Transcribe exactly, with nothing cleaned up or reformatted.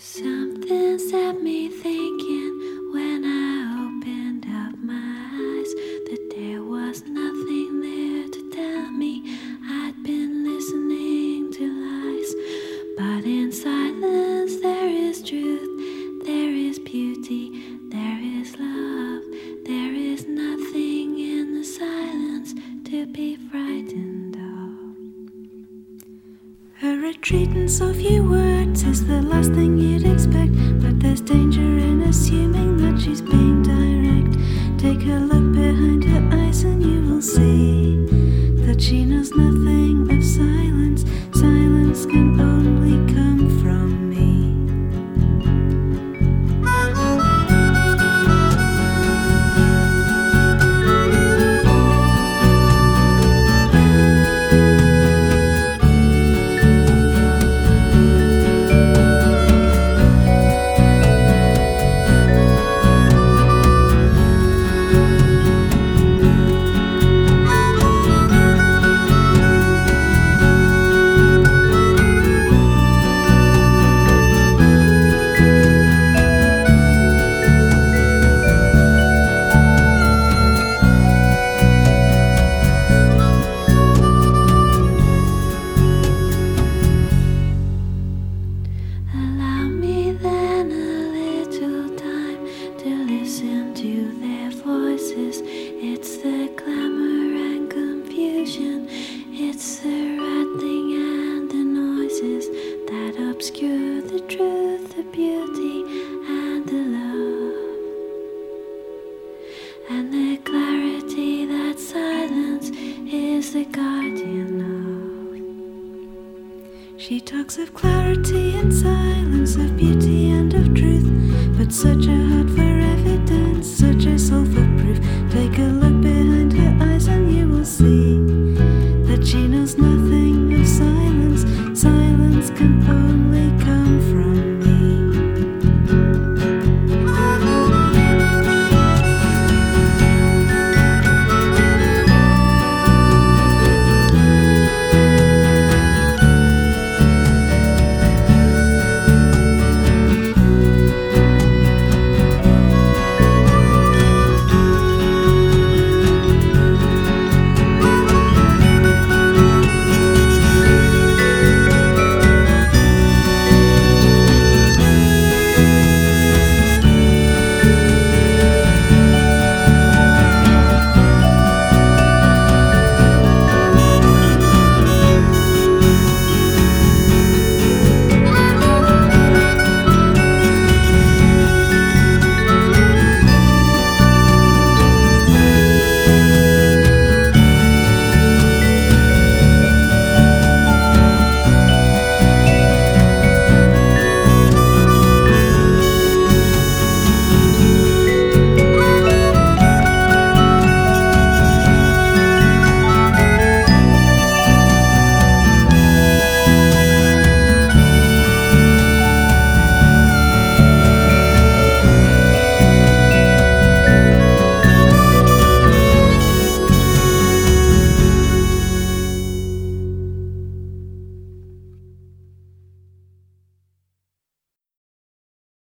Something set me thinking when I opened up my eyes that there was nothing there to tell me I'd been listening to lies. But in silence there is truth, there is beauty, there is love. There is nothing in the silence to be frightened of. A retreat in so few words is the last thing you'd expect, but there's danger in assuming that she's being direct. Take a look behind her eyes and you will see that she knows nothing of silence. Silence can only come from me. Allow me then a little time to listen to their voices. It's the clamor and confusion, it's the rattling and the noises that obscure the truth, the beauty and the love, and the clarity that silence is the guardian of. She talks of clarity and silence, of beauty and of truth, but such a heart for evidence, such a soul for proof. Take a look